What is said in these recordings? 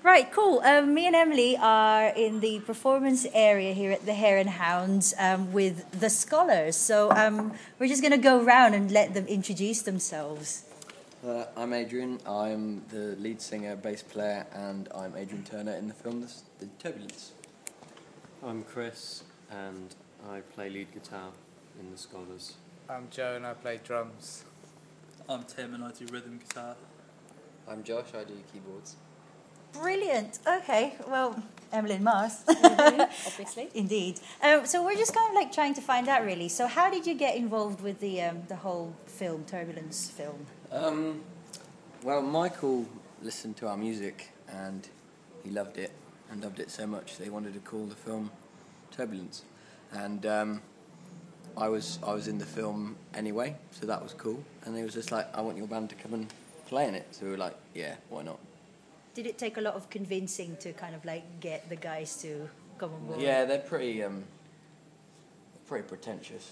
Right, cool. Me and Emily are in the performance area here at the Hare and Hounds with the scholars. So we're just going to go around and let them introduce themselves. I'm Adrian. I'm the lead singer, bass player, and I'm Adrian Turner in the film The Turbulence. I'm Chris, and I play lead guitar in The Scholars. I'm Joe, and I play drums. I'm Tim, and I do rhythm guitar. I'm Josh, I do keyboards. Brilliant. Okay, well, Emily and Mars. Obviously. Indeed. So we're just kind of like trying to find out, really. So how did you get involved with the whole film, Turbulence film? Well, Michael listened to our music and he loved it so much that he wanted to call the film Turbulence. And I was in the film anyway, so that was cool. And he was just like, I want your band to come and play in it. So we were like, yeah, why not? Did it take a lot of convincing to kind of like get the guys to come on board? Yeah, they're pretty pretentious.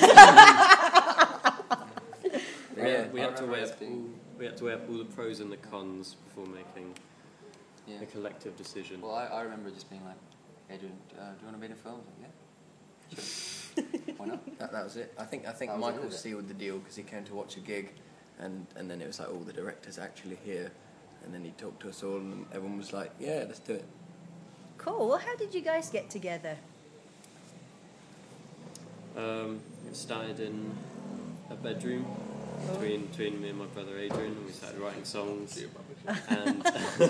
We had to weigh up all the pros and the cons before making a collective decision. Well, I remember just being like, Adrian, do you want to be in a film? I was like, yeah, sure. Why not? That was it. I think Michael sealed the deal because he came to watch a gig, and then it was like, the director's actually here, and then he talked to us all, and everyone was like, yeah, let's do it. Cool. Well, how did you guys get together? It started in a bedroom between me and my brother Adrian, and we started writing songs. And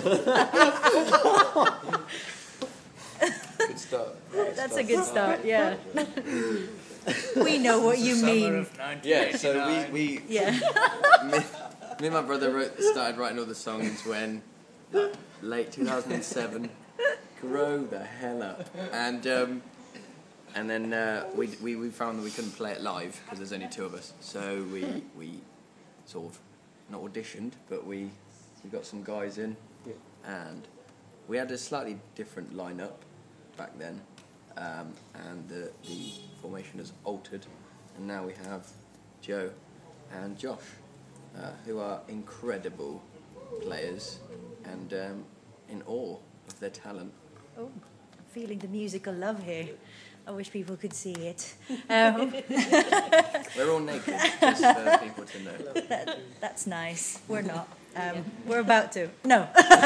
Good start. That's a good start, yeah. We know what you mean. Yeah, so we Yeah. me and my brother started writing all the songs when late 2007. Grow the hell up. And then we found that we couldn't play it live because there's only two of us. So we sort of not auditioned, but we got some guys in, and we had a slightly different lineup back then, and the formation has altered, and now we have Joe and Josh, who are incredible players and in awe of their talent. Oh, I'm feeling the musical love here. I wish people could see it. We're all naked, just for people to know. That's nice. We're not. We're about to. No.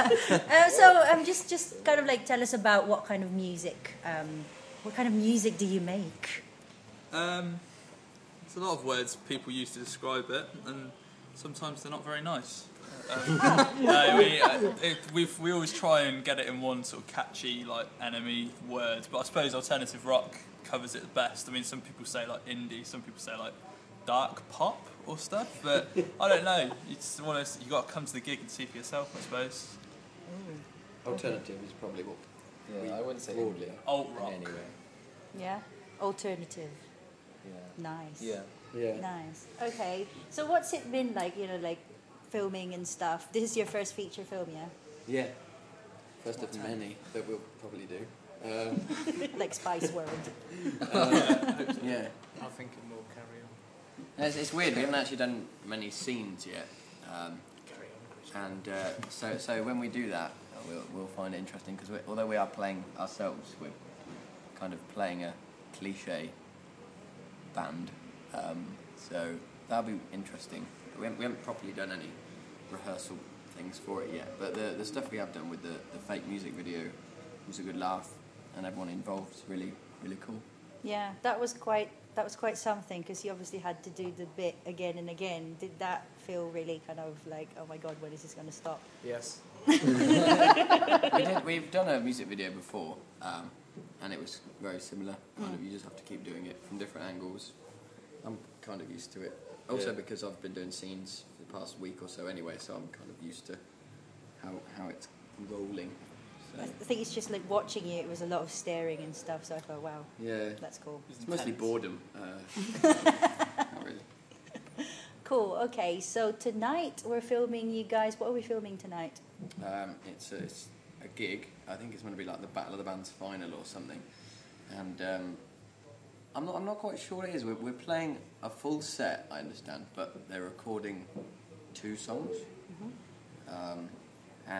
Just kind of like tell us about what kind of music. What kind of music do you make? It's a lot of words people use to describe it, and sometimes they're not very nice. We always try and get it in one sort of catchy, like, enemy word, but I suppose alternative rock covers it the best. I mean, some people say like indie, some people say like dark pop or stuff, but I don't know. It's one of those, you got to come to the gig and see for yourself, I suppose. Alternative is probably what. Yeah, I wouldn't say broadly. Alt rock. Anyway. Yeah. Alternative. Yeah. Nice. Yeah. Nice. Okay. So what's it been like? You know, like filming and stuff. This is your first feature film, yeah? Yeah. First of many that we'll probably do. Like Spice World. Yeah. I think it will carry on. It's weird. We haven't actually done many scenes yet, and so when we do that, we'll find it interesting because although we are playing ourselves, we're kind of playing a cliche band. So that'll be interesting. We haven't properly done any rehearsal things for it yet, but the stuff we have done with the fake music video was a good laugh, and everyone involved is really cool. Yeah, that was quite something because you obviously had to do the bit again and again. Did that feel really kind of like, oh my god, when is this going to stop? Yes. We've done a music video before, and it was very similar. Kind of, you just have to keep doing it from different angles. I'm kind of used to it. Also because I've been doing scenes for the past week or so anyway, so I'm kind of used to how it's rolling. So. I think it's just like watching you, it was a lot of staring and stuff, so I thought, wow, that's cool. It's mostly boredom. Not really. Cool, okay, so tonight we're filming you guys. What are we filming tonight? It's a gig. I think it's going to be like the Battle of the Bands final or something. And I'm not quite sure what it is. We're playing a full set, I understand, but they're recording 2 songs.